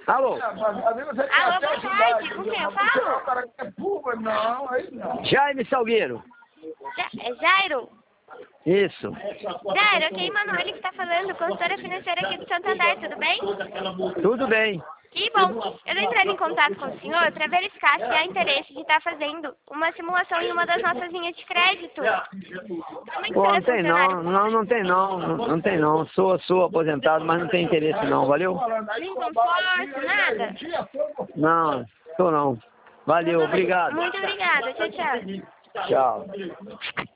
Alô? Alô, boa tarde. Com quem eu falo? Jaime Salgueiro. É Jairo? Isso. Jairo, aqui é Emanuele que está falando, consultora financeira aqui do Santander, tudo bem? Tudo bem. Que bom. Eu estou entrando em contato com o senhor para verificar se há interesse de estar fazendo uma simulação em uma das nossas linhas de crédito. Como é que Pô, será não tem funcionário? não tem não. Sou aposentado, mas não tem interesse não, valeu? Nem consórcio, nada? Não, sou não. Valeu, obrigado. Muito obrigada. Tchau, tchau. Tchau.